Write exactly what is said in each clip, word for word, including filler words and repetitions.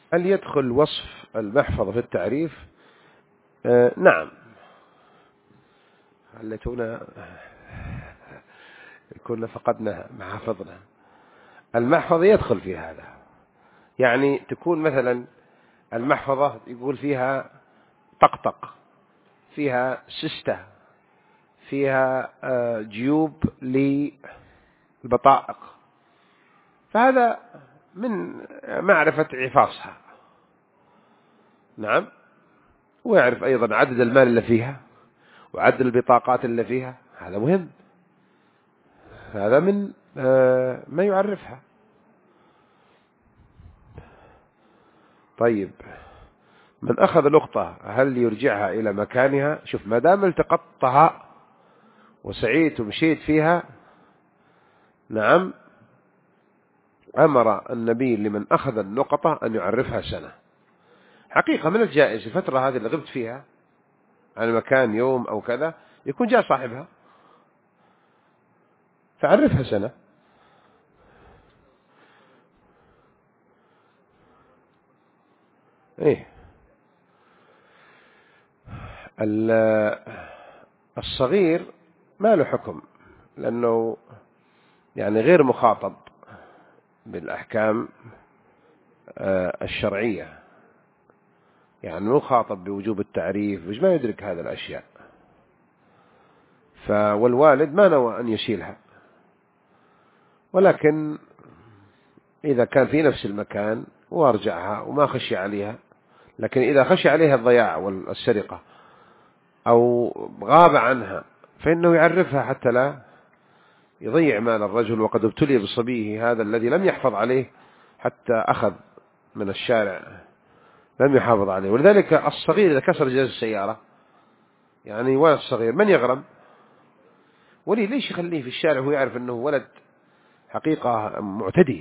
هل يدخل وصف المحفظة في التعريف؟ آه نعم. ليتونا كنا فقدنا مع حفظنا. المحفظة يدخل في هذا، يعني تكون مثلا المحفظة يقول فيها طقطق، فيها سستة، فيها جيوب للبطائق، فهذا من معرفة عفاصها. نعم. ويعرف أيضا عدد المال اللي فيها وعدد البطاقات اللي فيها، هذا مهم، هذا من ما يعرفها. طيب، من أخذ لقطة هل يرجعها إلى مكانها؟ شوف، ما دام التقطتها وسعيت ومشيت فيها، نعم، أمر النبي لمن أخذ النقطة أن يعرفها سنة. حقيقة من الجائز الفترة هذه اللي غبت فيها عن مكان يوم أو كذا، يكون جاء صاحبها فعرفها سنة. إيه، الصغير ما له حكم، لأنه يعني غير مخاطب بالأحكام الشرعية، يعني مخاطب بوجوب التعريف، مش ما يدرك هذه الأشياء، والوالد ما نوى أن يشيلها، ولكن إذا كان في نفس المكان وارجعها وما خشي عليها، لكن إذا خشي عليها الضياع والسرقة أو غاب عنها فإنه يعرفها حتى لا يضيع مال الرجل، وقد ابتلي بصبيه هذا الذي لم يحفظ عليه حتى أخذ من الشارع، لم يحافظ عليه. ولذلك الصغير إذا كسر جهاز السيارة، يعني ولد صغير، من يغرم؟ ولي ليش يخليه في الشارع وهو يعرف أنه ولد حقيقة معتدي؟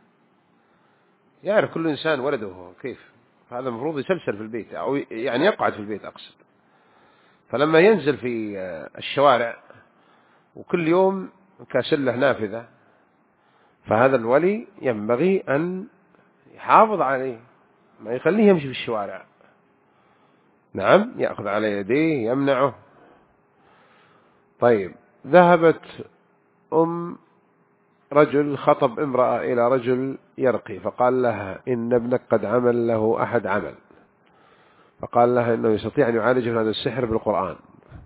يعرف كل إنسان ولده كيف، هذا المفروض يسلسل في البيت، أو يعني يقعد في البيت أقصد. فلما ينزل في الشوارع وكل يوم كاسله نافذة، فهذا الولي ينبغي أن يحافظ عليه، ما يخليه يمشي في الشوارع. نعم، يأخذ على يديه يمنعه. طيب، ذهبت أم رجل خطب امرأة إلى رجل يرقي، فقال لها إن ابنك قد عمل له أحد عمل، فقال لها إنه يستطيع أن يعالج هذا السحر بالقرآن.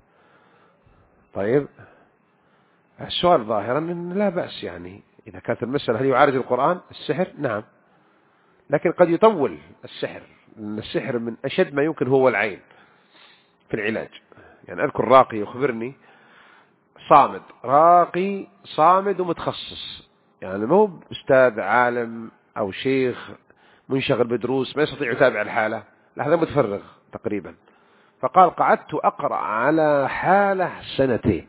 طيب، السؤال ظاهرا إن لا بأس، يعني إذا كانت المسألة هل يعالج القرآن السحر؟ نعم، لكن قد يطول السحر، لأن السحر من أشد ما يمكن هو العين في العلاج. يعني أذكر راقي يخبرني، صامد، راقي صامد ومتخصص، يعني مو أستاذ عالم أو شيخ منشغل بدروس ما يستطيع يتابع الحالة، لا، هذا متفرغ تقريبا. فقال قعدت أقرأ على حالة سنتين،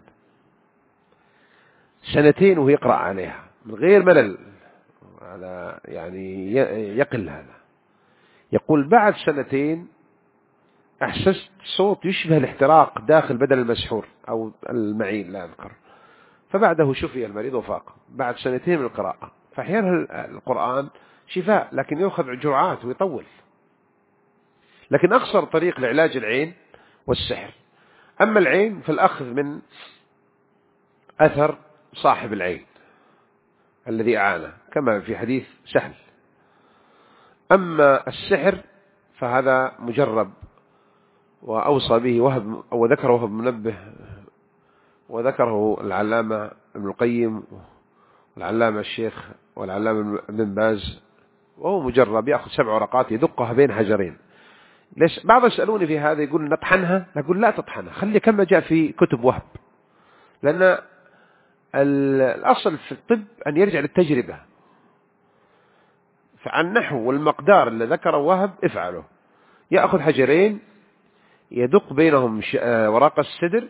سنتين وهو يقرأ عليها من غير ملل، هذا يعني يقل. هذا يقول بعد سنتين أحسست صوت يشبه الاحتراق داخل بدن المسحور أو المعين لا أذكر، فبعده شفي المريض وفاق بعد سنتين من القراءة. فأحيانا القرآن شفاء، لكن يأخذ جرعات ويطول. لكن أقصر طريق لعلاج العين والسحر. أما العين فالأخذ من أثر صاحب العين الذي أعانه، كما في حديث سهل. أما السحر فهذا مجرب، وأوصى به وهب، أو ذكره وهب منبه، وذكره العلامة ابن القيم والعلامة الشيخ والعلامة ابن باز، وهو مجرب، يأخذ سبع ورقات يدقها بين حجرين. ليش بعض يسألوني في هذا، يقول نطحنها، نقول لا تطحنها، خلي كما جاء في كتب وهب، لأن الأصل في الطب أن يرجع للتجربة. فعن النحو والمقدار اللي ذكره وهب افعله، يأخذ حجرين يدق بينهم ورق السدر،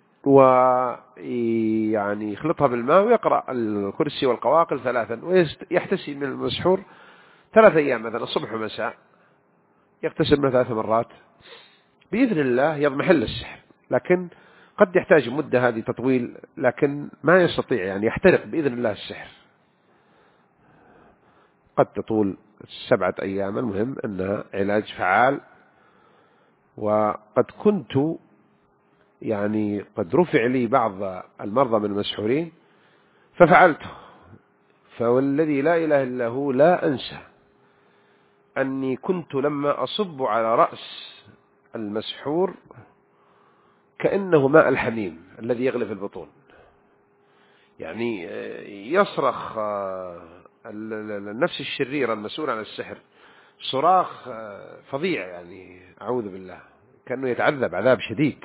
ويعني يخلطها بالماء ويقرأ الكرسي والقواقل ثلاثا، ويحتسي من المسحور ثلاث أيام، مثلا الصبح ومساء، يغتسل من ثلاث مرات، بإذن الله يضمحل السحر. لكن قد يحتاج مدة هذه تطويل، لكن ما يستطيع، يعني يحترق بإذن الله السحر، قد تطول سبعة أيام، المهم أنها علاج فعال. وقد كنت يعني قد رفع لي بعض المرضى من المسحورين ففعلته، فوالذي لا إله إلا هو لا أنسى أني كنت لما أصب على رأس المسحور كأنه ماء الحميم الذي يغلف البطون، يعني يصرخ النفس الشريرة المسؤول عن السحر صراخ فظيع، يعني أعوذ بالله، كأنه يتعذب عذاب شديد،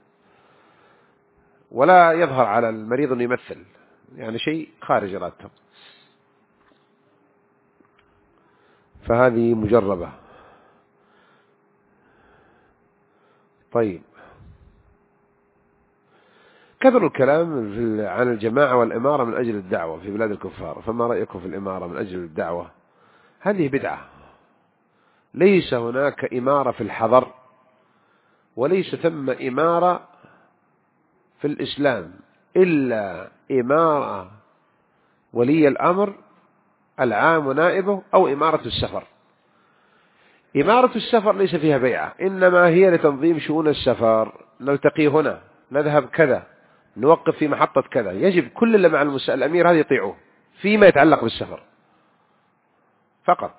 ولا يظهر على المريض أنه يمثل، يعني شيء خارج إرادته. فهذه مجربة. طيب، كثر الكلام عن الجماعة والإمارة من أجل الدعوة في بلاد الكفار، فما رأيكم في الإمارة من أجل الدعوة؟ هذه بدعة. ليس هناك إمارة في الحضر، وليس ثم إمارة في الإسلام إلا إمارة ولي الأمر العام ونائبه، أو إمارة السفر. إمارة السفر ليس فيها بيعة، إنما هي لتنظيم شؤون السفر، نلتقي هنا، نذهب كذا، نوقف في محطة كذا، يجب كل اللي مع الأمير هذا يطيعوه فيما يتعلق بالسفر فقط.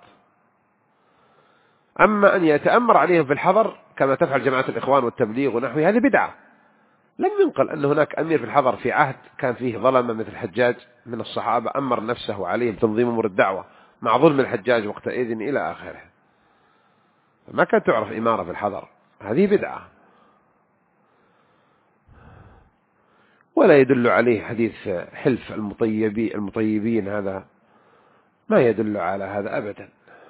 أما أن يتأمر عليهم في الحضر كما تفعل جماعة الإخوان والتبليغ ونحوه، هذه بدعة. لم ينقل أن هناك أمير في الحضر في عهد كان فيه ظلمة مثل الحجاج من الصحابة أمر نفسه عليهم تنظيم أمور الدعوة مع ظلم الحجاج وقتئذ إلى آخره. ما كانت تعرف إمارة في الحضر، هذه بدعة. ولا يدل عليه حديث حلف المطيبين المطيبين، هذا ما يدل على هذا أبدا،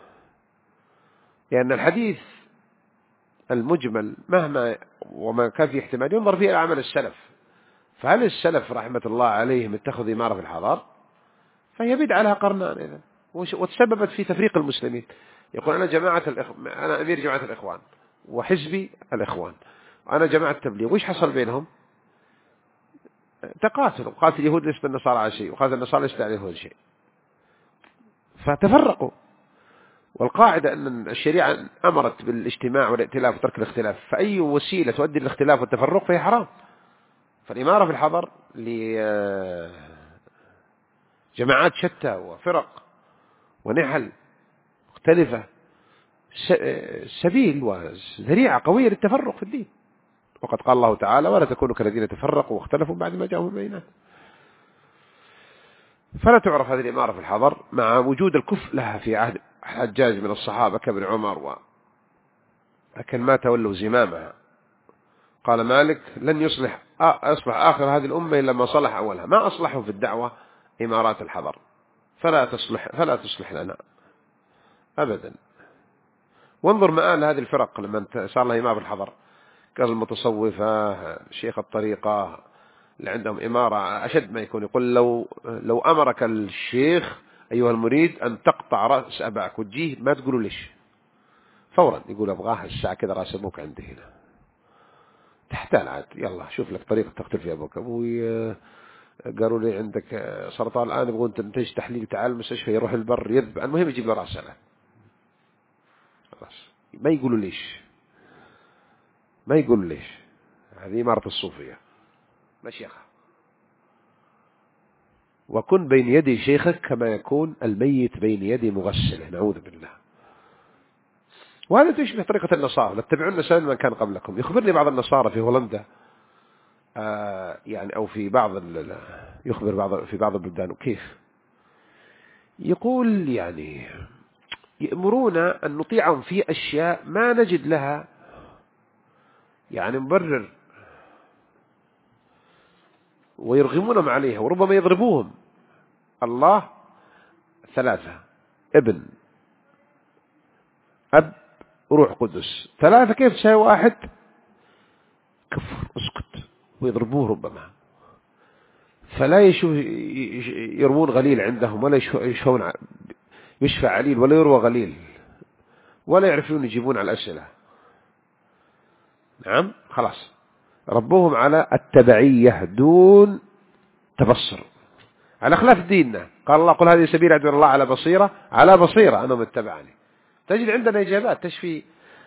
لأن الحديث المجمل مهما وما كان فيه احتمال ينظر فيه عمل السلف. فهل السلف رحمة الله عليهم اتخذوا إمارة في الحضر؟ فهي بدعة لها قرنان إذن، وتسببت في تفريق المسلمين. يقول أنا جماعة الإخ... أنا أمير جماعة الإخوان وحزبي الإخوان، وأنا جماعة التبليغ، وإيش حصل بينهم؟ تقاتلوا، قاتل اليهود ليس بالنصارى على شيء، وقاتل النصارى ليس على اليهود شيء، فتفرقوا. والقاعدة أن الشريعة أمرت بالاجتماع والائتلاف وترك الاختلاف، فأي وسيلة تؤدي للاختلاف والتفرق فهي حرام. فالإمارة في الحضر لجماعات شتى وفرق ونحل مختلفة سبيل وذريعة قوية للتفرق في الدين. وقد قال الله تعالى: ولا تكونوا كالذين تفرقوا واختلفوا بعد ما جاءهم البينات. فلا تعرف هذه الإمارة في الحضر مع وجود الكفء لها في عهد حجاج من الصحابة كابن عمر و... لكن ما تولوا زمامها. قال مالك: لن يصلح أصلح آخر هذه الأمة إلا ما صلح أولها. ما أصلحوا في الدعوة إمارات الحضر، فلا تصلح فلا تصلح لنا أبدا. وانظر مآل هذه الفرق لما صار لها إمارة في الحضر، قال المتصوفة، شيخ الطريقة اللي عندهم إمارة أشد ما يكون. يقول لو لو أمرك الشيخ أيها المريد أن تقطع رأس أباك وتجيه ما تقولوا ليش، فورا يقول أبغاه الساعة كذا رأس أبوك عندي هنا، تحتال عاد، يلا شوف لك طريقة تقتل في أبوك. أبوي قالوا لي عندك سرطان الآن، يبغون تنتج تحليل، تعال المستشفى، يروح البر يذب، المهم يجيب له رأس أباك. ما يقولوا ليش، ما يقولوا ليش. هذه إمارة الصوفية مشيخة. وكن بين يدي شيخك كما يكون الميت بين يدي مغسله، نعوذ بالله. وهذا تشبه طريقة النصارى، لاتبعون سنن من كان قبلكم. يخبرني بعض النصارى في هولندا آه يعني أو في بعض يخبر بعض في بعض البلدان كيف يقول يعني يأمرونا أن نطيعهم في أشياء ما نجد لها يعني مبرر، ويرغمونهم عليها وربما يضربوهم. الله ثلاثة: ابن، أب، روح قدس. ثلاثة كيف تساوي واحد؟ كفر، اسكت. ويضربوه ربما، فلا يشوف يرمون غليل عندهم، ولا يشوفون يشفع عليل، ولا يروى غليل، ولا يعرفون يجيبون على الأسئلة. نعم، خلاص ربوهم على التبعية دون تبصر، على خلاف ديننا. قال الله قل هذه سبيل أدعو الله على بصيرة على بصيرة أنا متبعني. تجد عندنا إجابات تشفي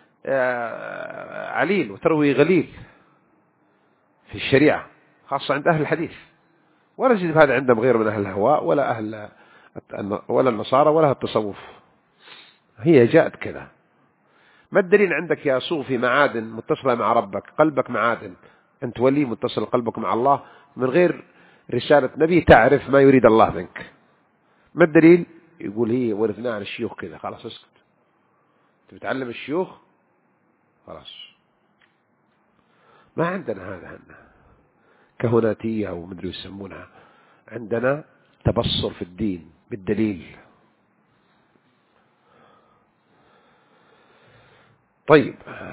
عليل وتروي غليل في الشريعة خاصة عند أهل الحديث، ولا تجد هذا عندهم غير من أهل الهواء ولا أهل ولا النصارى ولا التصوف. هي جاءت كذا. ما الدليل عندك يا صوفي معادن متصلة مع ربك، قلبك معادن، أنت ولي متصل قلبك مع الله من غير رسالة نبي تعرف ما يريد الله منك. ما الدليل؟ يقول هي ورثناها عن الشيوخ كذا. خلاص اسكت، تتعلم الشيوخ خلاص. ما عندنا هذا، عندنا كهناتية أو مدري يسمونها، عندنا تبصر في الدين بالدليل. طيب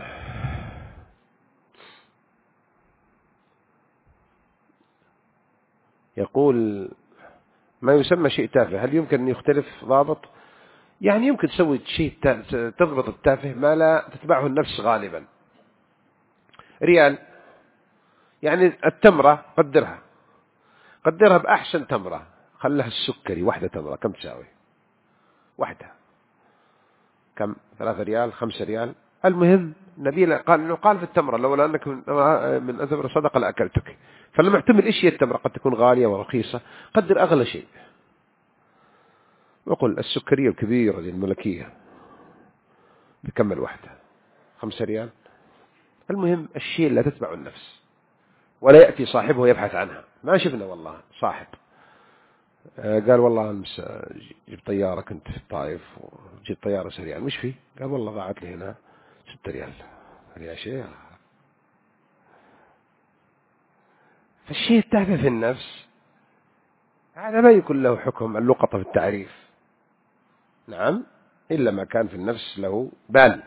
يقول ما يسمى شيء تافه هل يمكن أن يختلف ضابط؟ يعني يمكن تسوي شيء تضبط التافه ما لا تتبعه النفس غالبا. ريال يعني التمرة قدرها قدرها بأحسن تمرة، خلها السكري واحدة تمرة كم تساوي؟ واحدة كم؟ ثلاثة ريال خمسة ريال. المهم النبي قال إنه قال في التمرة لولا أنك من أثمر صدقة لأكلتك. فلما احتمل إيش هي التمرة قد تكون غالية ورخيصة، قدر أغلى شيء. وقل السكرية الكبيرة دي الملكية بكمل واحدة خمسة ريال. المهم الشيء لا تتبع النفس ولا يأتي صاحبه يبحث عنها. ما شفنا والله صاحب قال والله أمس جيب طيارة كنت في الطائف وجيب طيارة سريعة مش فيه، قال والله ضاعت لي هنا ستة ريال. يا شيخ فالشيء التافه في النفس هذا ما يكون له حكم اللقطة في التعريف، نعم، إلا ما كان في النفس له بال.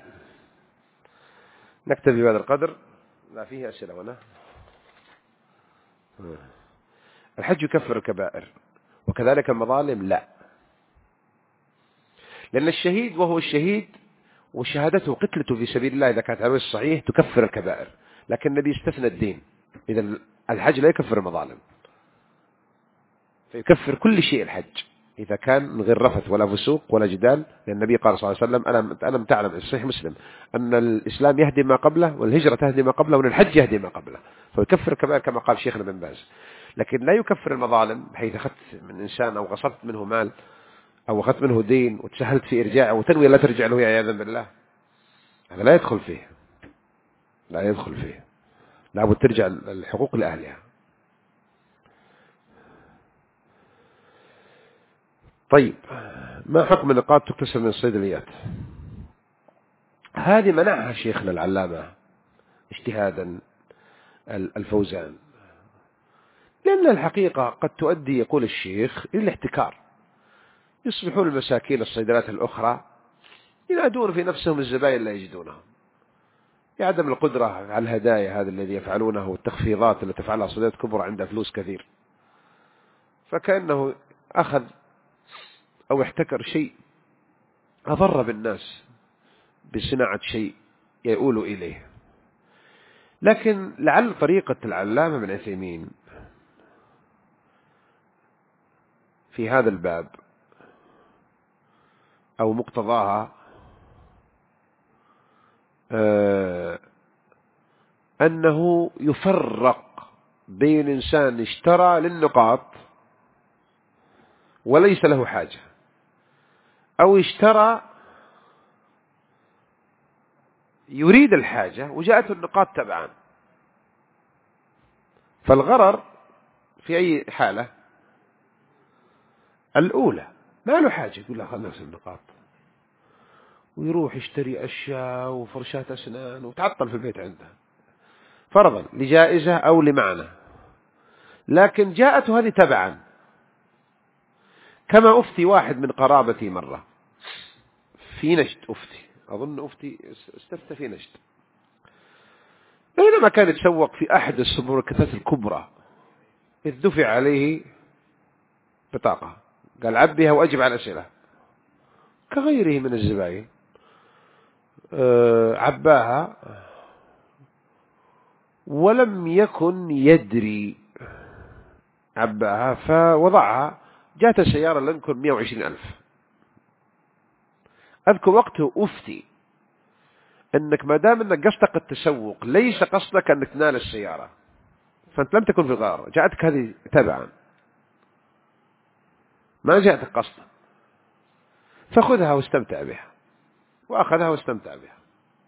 نكتفي بهذا القدر. لا فيه أسئلة هنا. الحج يكفر الكبائر وكذلك المظالم لا، لأن الشهيد وهو الشهيد وشهادته قتلته في سبيل الله إذا كانت على الوجه الصحيح تكفر الكبائر، لكن النبي استثنى الدين. إذا الحج لا يكفر المظالم، فيكفر كل شيء الحج إذا كان من غير رفث ولا فسوق ولا جدال، لأن النبي قال صلى الله عليه وسلم ألم تعلم صحيح مسلم أن الإسلام يهدي ما قبله والهجرة تهدي ما قبله وأن الحج يهدي ما قبله، فيكفر الكبائر كما قال شيخنا بن باز. لكن لا يكفر المظالم بحيث أخذت من إنسان أو غصبت منه مال أو أخذت منه دين وتسهلت في إرجاعه وتنوي لا ترجع له عياذا بالله، هذا لا يدخل فيه، لا يدخل فيه، لابد ترجع الحقوق لأهلها. طيب ما حكم النقاط تكتسب من الصيدليات؟ هذه منعها شيخنا العلامة اجتهادا الفوزان، لأن الحقيقة قد تؤدي يقول الشيخ إلى الاحتكار، يصبحون المساكين الصيدلات الأخرى ينادون في نفسهم الزبائن لا يجدونهم، يعدم القدرة على الهدايا هذا الذي يفعلونه والتخفيضات التي تفعلها صيدلات كبرى عندها فلوس كثير، فكأنه أخذ أو احتكر شيء أضر بالناس بصناعة شيء يقول إليه. لكن لعل طريقة العلامة بن عثيمين في هذا الباب أو مقتضاها آه أنه يفرق بين إنسان اشترى للنقاط وليس له حاجة، أو اشترى يريد الحاجة وجاءته النقاط تبعا. فالغرر في أي حالة؟ الأولى ما له حاجة يقول له خلنا نفس النقاط ويروح يشتري أشياء وفرشات أسنان وتعطل في البيت عنده فرضا لجائزة أو لمعنى، لكن جاءته هذه تبعا. كما أفتي واحد من قرابتي مرة في نجد، أفتي أظن أفتي استفتى في نجد، بينما كان يتسوق في أحد السوبرماركتات الكبرى إذ دفع عليه بطاقة قال عبيها وأجب على الأسئلة كغيره من الزبائن، عباها ولم يكن يدري، عباها فوضعها جاءت السيارة لم يكن مئة وعشرين ألف. أذكر وقته أفتي أنك ما دام أنك قصدك التسوق ليس قصدك أنك تنال السيارة، فأنت لم تكن في الغار، جاءتك هذه تبعا ما جاءتك قصدا، فخذها واستمتع بها. وأخذها واستمتع بها.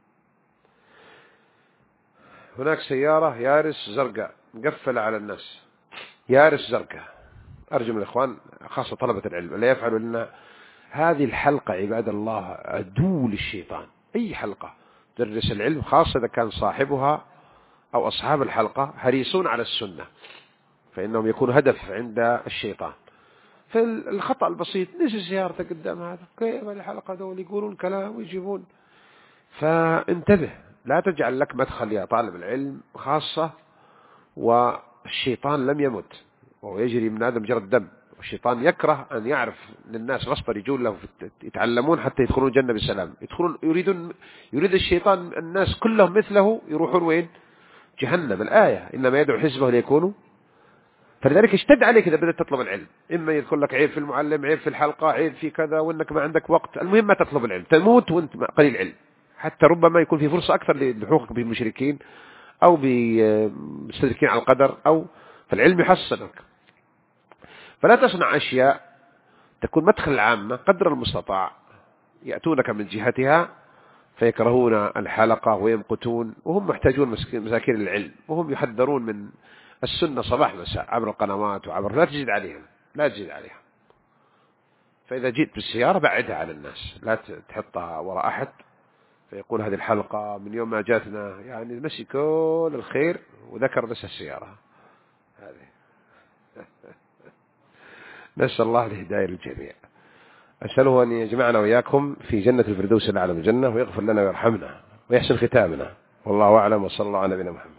هناك سيارة يارس زرقاء مقفلة على الناس، يارس زرقاء. أرجو من الإخوان خاصة طلبة العلم لا يفعلوا لنا هذه الحلقة عباد الله عدو للشيطان. أي حلقة تدرس العلم خاصة إذا كان صاحبها أو أصحاب الحلقة حريصون على السنة، فإنهم يكون هدف عند الشيطان. فالخطأ البسيط نسي سيارته قدام هذا، كيف الحلقة دول يقولون كلام ويجيبون. فانتبه، لا تجعل لك مدخل يا طالب العلم خاصة، والشيطان لم يمت وهو يجري من هذا مجرد دم. والشيطان يكره أن يعرف للناس غصبا يجون له يتعلمون حتى يدخلون الجنة بسلام. يدخلون يريدون يريد الشيطان الناس كلهم مثله يروحون وين؟ جهنم. الآية إنما يدعو حزبه ليكونوا. فلذلك اشتد عليك إذا بدأت تطلب العلم، إما يدخل لك عيب في المعلم، عيب في الحلقة، عيب في كذا، وإنك ما عندك وقت. المهم ما تطلب العلم، تموت وانت قليل علم، حتى ربما يكون في فرصة أكثر للحوقك بالمشركين أو بمستدركين على القدر، أو فالعلم يحصنك. فلا تصنع أشياء تكون مدخل العامة قدر المستطاع، يأتونك من جهتها فيكرهون الحلقة ويمقتون، وهم محتاجون مساكين العلم، وهم يحذرون من السنة صباح مساء عبر القنوات وعبر. لا تجد عليها، لا تجد عليها. فإذا جئت بالسيارة بعدها على الناس، لا تحطها وراء أحد فيقول هذه الحلقة من يوم ما جاتنا يعني مسي كل الخير وذكر بس السيارة هذه. نسأل الله الهداية للجميع. أسأله أن يجمعنا وإياكم في جنة الفردوس الأعلى من الجنة، ويغفر لنا ويرحمنا ويحسن ختامنا. والله أعلم، وصلى الله على نبينا محمد.